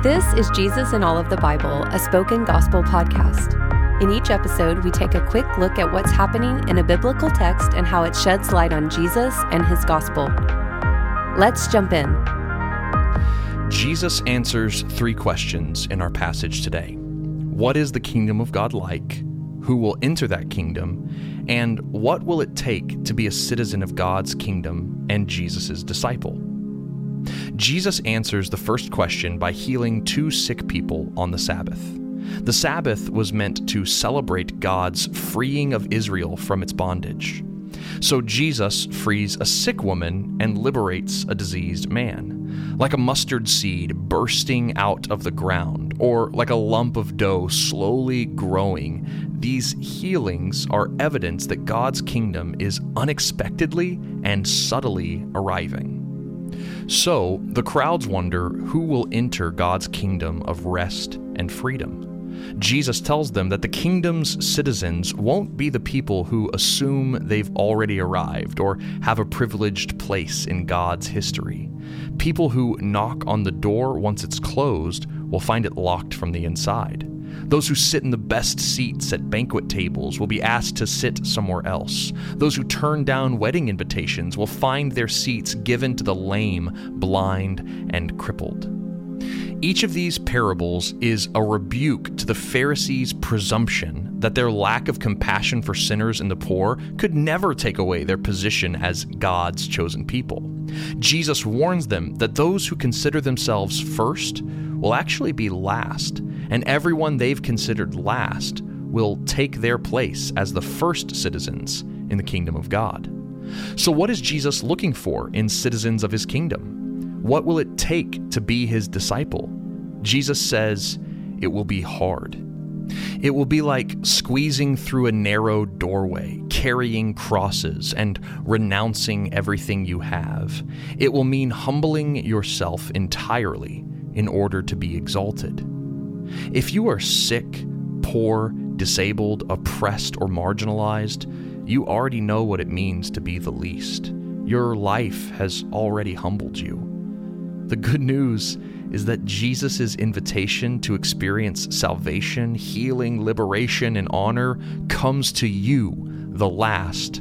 This is Jesus in All of the Bible, a spoken gospel podcast. In each episode, we take a quick look at what's happening in a biblical text and how it sheds light on Jesus and his gospel. Let's jump in. Jesus answers three questions in our passage today. What is the kingdom of God like? Who will enter that kingdom? And what will it take to be a citizen of God's kingdom and Jesus' disciple? Jesus answers the first question by healing two sick people on the Sabbath. The Sabbath was meant to celebrate God's freeing of Israel from its bondage. So Jesus frees a sick woman and liberates a diseased man. Like a mustard seed bursting out of the ground, or like a lump of dough slowly growing, these healings are evidence that God's kingdom is unexpectedly and subtly arriving. So, the crowds wonder who will enter God's kingdom of rest and freedom. Jesus tells them that the kingdom's citizens won't be the people who assume they've already arrived or have a privileged place in God's history. People who knock on the door once it's closed will find it locked from the inside. Those who sit in the best seats at banquet tables will be asked to sit somewhere else. Those who turn down wedding invitations will find their seats given to the lame, blind, and crippled. Each of these parables is a rebuke to the Pharisees' presumption that their lack of compassion for sinners and the poor could never take away their position as God's chosen people. Jesus warns them that those who consider themselves first will actually be last, and everyone they've considered last will take their place as the first citizens in the kingdom of God. So what is Jesus looking for in citizens of his kingdom? What will it take to be his disciple? Jesus says it will be hard. It will be like squeezing through a narrow doorway, carrying crosses, and renouncing everything you have. It will mean humbling yourself entirely in order to be exalted. If you are sick, poor, disabled, oppressed, or marginalized, you already know what it means to be the least. Your life has already humbled you. The good news is that Jesus' invitation to experience salvation, healing, liberation, and honor comes to you, the last,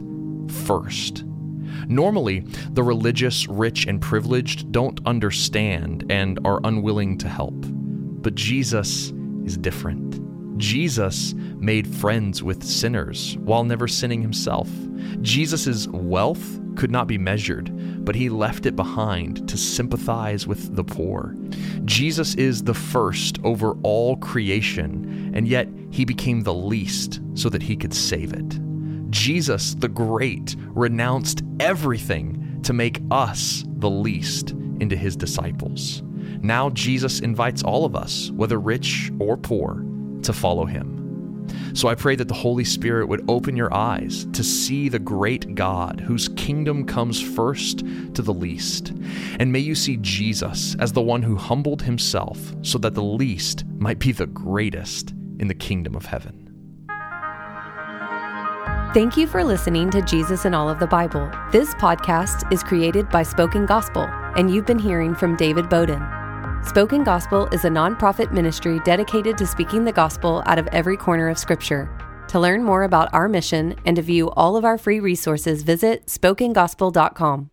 first. Normally, the religious, rich, and privileged don't understand and are unwilling to help. But Jesus is different. Jesus made friends with sinners while never sinning himself. Jesus' wealth could not be measured, but he left it behind to sympathize with the poor. Jesus is the first over all creation, and yet he became the least so that he could save it. Jesus, the great, renounced everything to make us the least into his disciples. Now Jesus invites all of us, whether rich or poor, to follow him. So I pray that the Holy Spirit would open your eyes to see the great God whose kingdom comes first to the least. And may you see Jesus as the one who humbled himself so that the least might be the greatest in the kingdom of heaven. Thank you for listening to Jesus in All of the Bible. This podcast is created by Spoken Gospel, and you've been hearing from David Bowden. Spoken Gospel is a nonprofit ministry dedicated to speaking the gospel out of every corner of Scripture. To learn more about our mission and to view all of our free resources, visit spokengospel.com.